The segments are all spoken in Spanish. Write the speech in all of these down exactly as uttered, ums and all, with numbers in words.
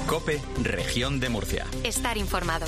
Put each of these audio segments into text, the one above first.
COPE, Región de Murcia. Estar informado.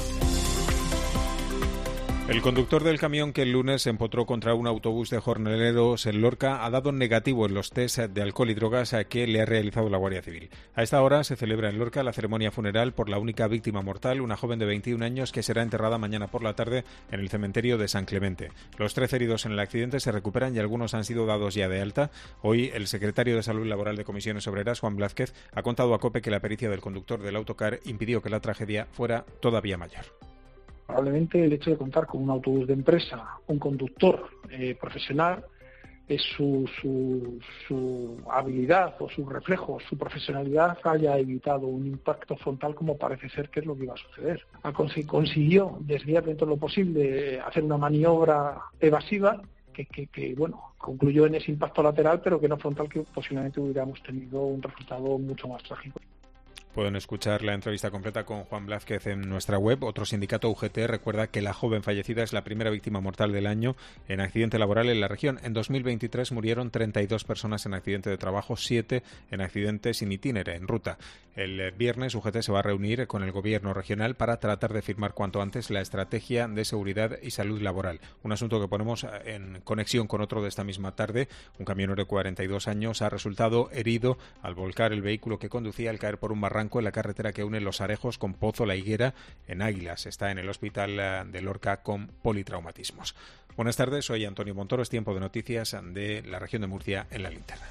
El conductor del camión que el lunes se empotró contra un autobús de jornaleros en Lorca ha dado negativo en los test de alcohol y drogas que le ha realizado la Guardia Civil. A esta hora se celebra en Lorca la ceremonia funeral por la única víctima mortal, una joven de veintiún años que será enterrada mañana por la tarde en el cementerio de San Clemente. Los trece heridos en el accidente se recuperan y algunos han sido dados ya de alta. Hoy el secretario de Salud Laboral de Comisiones Obreras, Juan Blázquez, ha contado a COPE que la pericia del conductor del autocar impidió que la tragedia fuera todavía mayor. Probablemente el hecho de contar con un autobús de empresa, un conductor eh, profesional, es su, su, su habilidad o su reflejo, su profesionalidad haya evitado un impacto frontal como parece ser que es lo que iba a suceder. Consiguió desviar dentro de lo posible, hacer una maniobra evasiva que, que, que bueno, concluyó en ese impacto lateral, pero que no frontal, que posiblemente hubiéramos tenido un resultado mucho más trágico. Pueden escuchar la entrevista completa con Juan Blázquez en nuestra web. Otro sindicato, U G T, recuerda que la joven fallecida es la primera víctima mortal del año en accidente laboral en la región. En dos mil veintitrés murieron treinta y dos personas en accidente de trabajo, siete en accidentes sin itinere, en ruta. El viernes U G T se va a reunir con el gobierno regional para tratar de firmar cuanto antes la estrategia de seguridad y salud laboral. Un asunto que ponemos en conexión con otro de esta misma tarde. Un camionero de cuarenta y dos años ha resultado herido al volcar el vehículo que conducía al caer por un barranco en la carretera que une Los Arejos con Pozo La Higuera en Águilas. Está en el hospital de Lorca con politraumatismos. Buenas tardes, soy Antonio Montoro. Es tiempo de noticias de la región de Murcia en la linterna.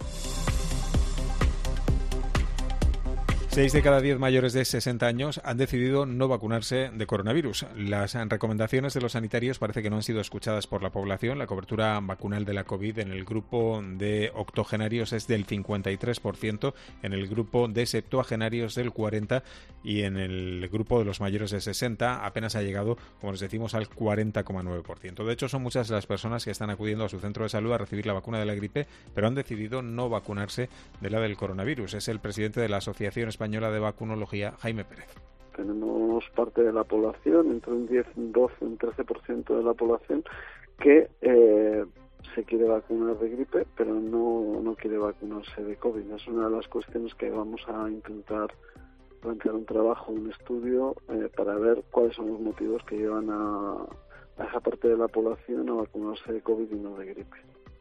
Seis de cada diez mayores de sesenta años han decidido no vacunarse de coronavirus. Las recomendaciones de los sanitarios parece que no han sido escuchadas por la población. La cobertura vacunal de la COVID en el grupo de octogenarios es del cincuenta y tres por ciento, en el grupo de septuagenarios del cuarenta por ciento y en el grupo de los mayores de sesenta apenas ha llegado, como les decimos, al cuarenta coma nueve por ciento. De hecho, son muchas las personas que están acudiendo a su centro de salud a recibir la vacuna de la gripe, pero han decidido no vacunarse de la del coronavirus. Es el presidente de la Asociación Española de Vacunología, Jaime Pérez. Tenemos parte de la población, entre un diez, un doce, un trece por ciento de la población que eh, se quiere vacunar de gripe, pero no, no quiere vacunarse de COVID. Es una de las cuestiones que vamos a intentar plantear un trabajo, un estudio, eh, para ver cuáles son los motivos que llevan a, a esa parte de la población a vacunarse de COVID y no de gripe.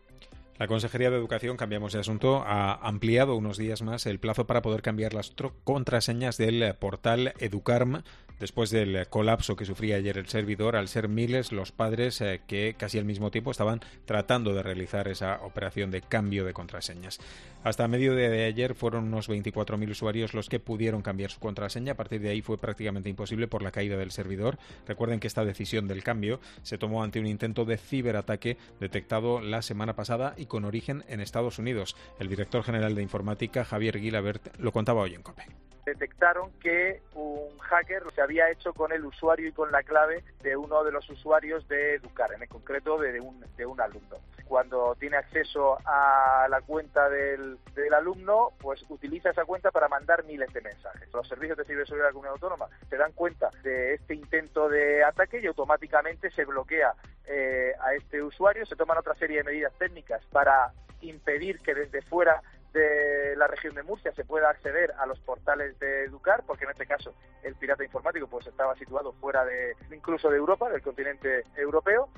La Consejería de Educación, cambiamos de asunto, ha ampliado unos días más el plazo para poder cambiar las contraseñas del portal Educarm después del colapso que sufría ayer el servidor, al ser miles los padres eh, que casi al mismo tiempo estaban tratando de realizar esa operación de cambio de contraseñas. Hasta mediodía de ayer fueron unos veinticuatro mil usuarios los que pudieron cambiar su contraseña. A partir de ahí fue prácticamente imposible por la caída del servidor. Recuerden que esta decisión del cambio se tomó ante un intento de ciberataque detectado la semana pasada y con origen en Estados Unidos. El director general de informática, Javier Guilabert, lo contaba hoy en COPE. Detectaron que un hacker se había hecho con el usuario y con la clave de uno de los usuarios de Educarm, en concreto de un, de un alumno. Cuando tiene acceso a la cuenta del, del alumno, pues utiliza esa cuenta para mandar miles de mensajes. Los servicios de ciberseguridad de la Comunidad Autónoma se dan cuenta de este intento de ataque y automáticamente se bloquea eh, a este usuario. Se toman otra serie de medidas técnicas para impedir que desde fuera de la región de Murcia se pueda acceder a los portales de Educar, porque en este caso el pirata informático pues estaba situado fuera de incluso de Europa, del continente europeo.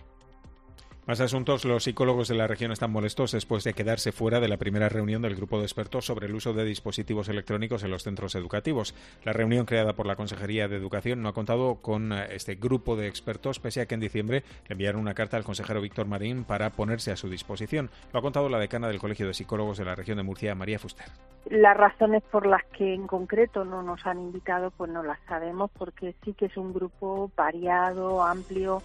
Más asuntos. Los psicólogos de la región están molestos después de quedarse fuera de la primera reunión del grupo de expertos sobre el uso de dispositivos electrónicos en los centros educativos. La reunión creada por la Consejería de Educación no ha contado con este grupo de expertos, pese a que en diciembre le enviaron una carta al consejero Víctor Marín para ponerse a su disposición. Lo ha contado la decana del Colegio de Psicólogos de la región de Murcia, María Fuster. Las razones por las que en concreto no nos han invitado, pues no las sabemos, porque sí que es un grupo variado, amplio,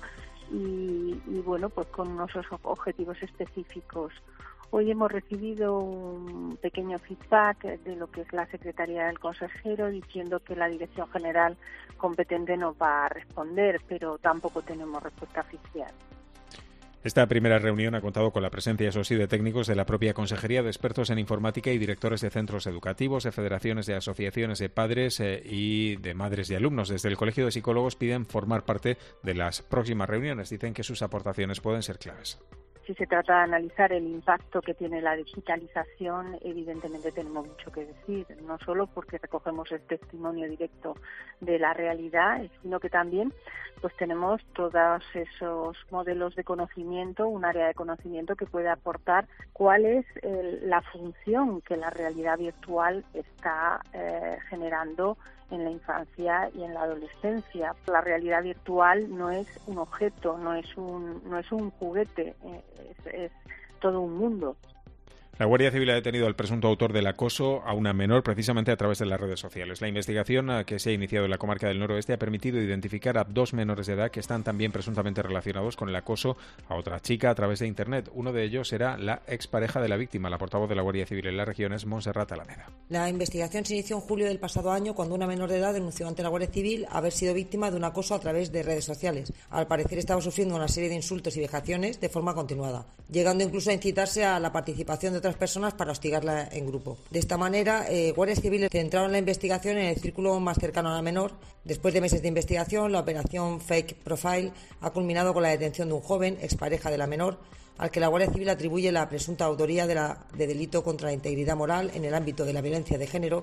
Y, y bueno, pues con unos objetivos específicos. Hoy hemos recibido un pequeño feedback de lo que es la Secretaría del Consejero diciendo que la Dirección General competente nos va a responder, pero tampoco tenemos respuesta oficial. Esta primera reunión ha contado con la presencia, eso sí, de técnicos de la propia Consejería, de expertos en informática y directores de centros educativos, de federaciones de asociaciones de padres eh, y de madres y alumnos. Desde el Colegio de Psicólogos piden formar parte de las próximas reuniones. Dicen que sus aportaciones pueden ser claves. si se trata de analizar el impacto que tiene la digitalización, evidentemente tenemos mucho que decir, no solo porque recogemos el testimonio directo de la realidad, sino que también pues tenemos todos esos modelos de conocimiento, un área de conocimiento que puede aportar cuál es el, la función que la realidad virtual está eh, generando en la infancia y en la adolescencia. La realidad virtual no es un objeto, no es un, no es un juguete, es, es todo un mundo. La Guardia Civil ha detenido al presunto autor del acoso a una menor precisamente a través de las redes sociales. La investigación que se ha iniciado en la comarca del Noroeste ha permitido identificar a dos menores de edad que están también presuntamente relacionados con el acoso a otra chica a través de Internet. Uno de ellos era la expareja de la víctima. La portavoz de la Guardia Civil en la región es Montserrat Alameda. La investigación se inició en julio del pasado año cuando una menor de edad denunció ante la Guardia Civil haber sido víctima de un acoso a través de redes sociales. Al parecer estaba sufriendo una serie de insultos y vejaciones de forma continuada, llegando incluso a incitarse a la participación de otras personas para hostigarla en grupo. De esta manera, eh, guardias civiles centraron la investigación en el círculo más cercano a la menor. Después de meses de investigación, la operación Fake Profile ha culminado con la detención de un joven, expareja de la menor, al que la Guardia Civil atribuye la presunta autoría de, la, de delito contra la integridad moral en el ámbito de la violencia de género.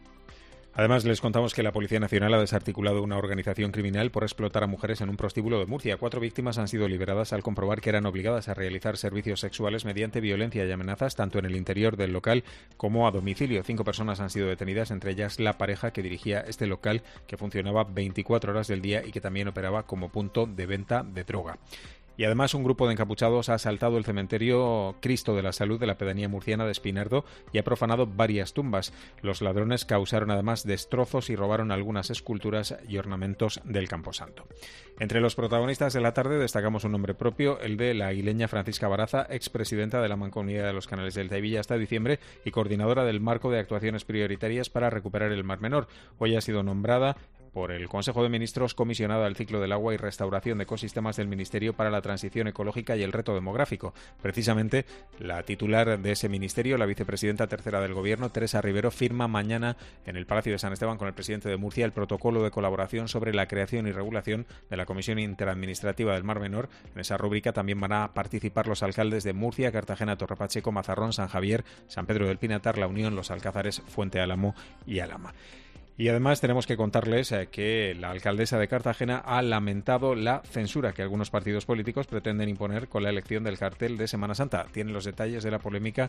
Además, les contamos que la Policía Nacional ha desarticulado una organización criminal por explotar a mujeres en un prostíbulo de Murcia. Cuatro víctimas han sido liberadas al comprobar que eran obligadas a realizar servicios sexuales mediante violencia y amenazas, tanto en el interior del local como a domicilio. Cinco personas han sido detenidas, entre ellas la pareja que dirigía este local, que funcionaba veinticuatro horas del día y que también operaba como punto de venta de droga. Y además un grupo de encapuchados ha asaltado el cementerio Cristo de la Salud de la pedanía murciana de Espinardo y ha profanado varias tumbas. Los ladrones causaron además destrozos y robaron algunas esculturas y ornamentos del Camposanto. Entre los protagonistas de la tarde destacamos un nombre propio, el de la aguileña Francisca Baraza, expresidenta de la Mancomunidad de los Canales del Teivilla hasta diciembre y coordinadora del marco de actuaciones prioritarias para recuperar el Mar Menor. Hoy ha sido nombrada por el Consejo de Ministros comisionada al ciclo del agua y restauración de ecosistemas del Ministerio para la Transición Ecológica y el Reto Demográfico. Precisamente, la titular de ese ministerio, la vicepresidenta tercera del Gobierno, Teresa Rivero, firma mañana en el Palacio de San Esteban con el presidente de Murcia el protocolo de colaboración sobre la creación y regulación de la Comisión Interadministrativa del Mar Menor. En esa rúbrica también van a participar los alcaldes de Murcia, Cartagena, Torrepacheco, Mazarrón, San Javier, San Pedro del Pinatar, La Unión, Los Alcázares, Fuente Álamo y Alhama. Y además tenemos que contarles eh, que la alcaldesa de Cartagena ha lamentado la censura que algunos partidos políticos pretenden imponer con la elección del cartel de Semana Santa. Tiene los detalles de la polémica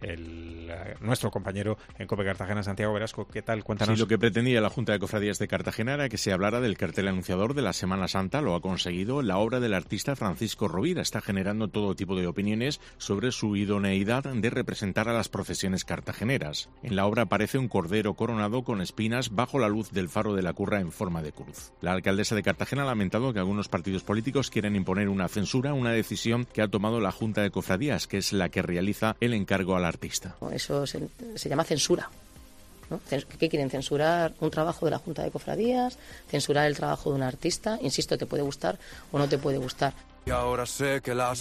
el, eh, nuestro compañero en COPE Cartagena, Santiago Velasco. ¿Qué tal? Cuéntanos. Sí, lo que pretendía la Junta de Cofradías de Cartagena era que se hablara del cartel anunciador de la Semana Santa. Lo ha conseguido. La obra del artista Francisco Rovira está generando todo tipo de opiniones sobre su idoneidad de representar a las procesiones cartageneras. En la obra aparece un cordero coronado con espinas bajo la luz del faro de la Curra en forma de cruz. La alcaldesa de Cartagena ha lamentado que algunos partidos políticos quieren imponer una censura, una decisión que ha tomado la Junta de Cofradías, que es la que realiza el encargo al artista. Eso se, se llama censura, ¿no? ¿Qué quieren? Censurar un trabajo de la Junta de Cofradías, censurar el trabajo de un artista. Insisto, te puede gustar o no te puede gustar. Y ahora sé que la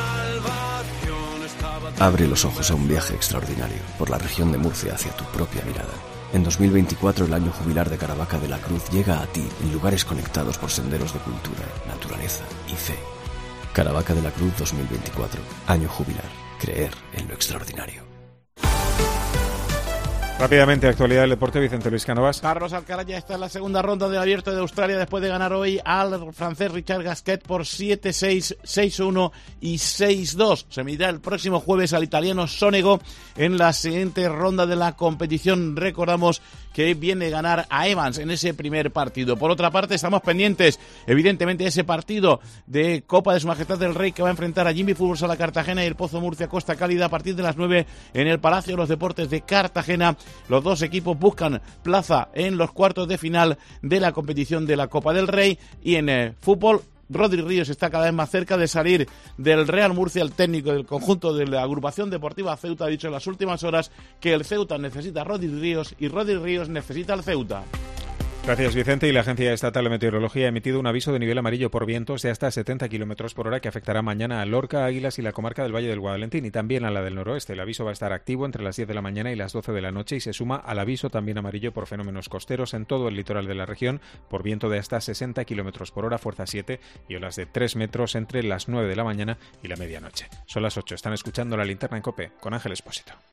salvación estaba... Abre los ojos a un viaje extraordinario por la región de Murcia hacia tu propia mirada. En dos mil veinticuatro el año jubilar de Caravaca de la Cruz llega a ti en lugares conectados por senderos de cultura, naturaleza y fe. Caravaca de la Cruz dos mil veinticuatro, año jubilar, creer en lo extraordinario. Rápidamente, actualidad del deporte, Vicente Luis Cánovas. Carlos Alcaraz ya está en la segunda ronda del Abierto de Australia después de ganar hoy al francés Richard Gasquet por siete seis, seis uno y seis dos. Se medirá el próximo jueves al italiano Sonego en la siguiente ronda de la competición. Recordamos que viene a ganar a Evans en ese primer partido. Por otra parte, estamos pendientes, evidentemente, de ese partido de Copa de Su Majestad del Rey que va a enfrentar a Jimmy Fútbol Sala Cartagena y el Pozo Murcia Costa Cálida a partir de las nueve en el Palacio de los Deportes de Cartagena. Los dos equipos buscan plaza en los cuartos de final de la competición de la Copa del Rey. Y en eh, fútbol, Rodri Ríos está cada vez más cerca de salir del Real Murcia. El técnico del conjunto de la agrupación deportiva Ceuta ha dicho en las últimas horas que el Ceuta necesita a Rodri Ríos y Rodri Ríos necesita al Ceuta. Gracias, Vicente. Y la Agencia Estatal de Meteorología ha emitido un aviso de nivel amarillo por vientos de hasta setenta kilómetros por hora que afectará mañana a Lorca, Águilas y la comarca del Valle del Guadalentín y también a la del noroeste. El aviso va a estar activo entre las diez de la mañana y las doce de la noche y se suma al aviso también amarillo por fenómenos costeros en todo el litoral de la región por viento de hasta sesenta kilómetros por hora, fuerza siete y olas de tres metros entre las nueve de la mañana y la medianoche. Son las ocho. Están escuchando La Linterna en COPE con Ángel Expósito.